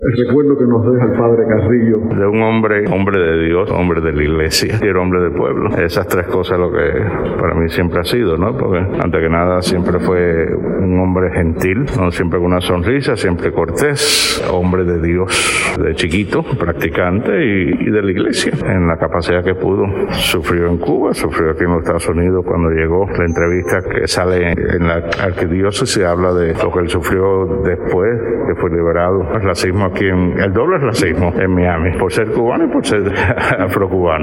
El recuerdo que nos deja el padre Carrillo. De un hombre de Dios, hombre de la iglesia y el hombre del pueblo. Esas tres cosas lo que para mí siempre ha sido, ¿no? Porque antes que nada siempre fue un hombre gentil, ¿no? Siempre con una sonrisa, siempre cortés, hombre de Dios, de chiquito, practicante y de la iglesia. En la capacidad que pudo, sufrió en Cuba, sufrió aquí en los Estados Unidos cuando llegó. La entrevista que sale en la arquidiócesis habla de lo que él sufrió después que fue liberado. El racismo aquí el doble racismo en Miami, por ser cubano y por ser afrocubano.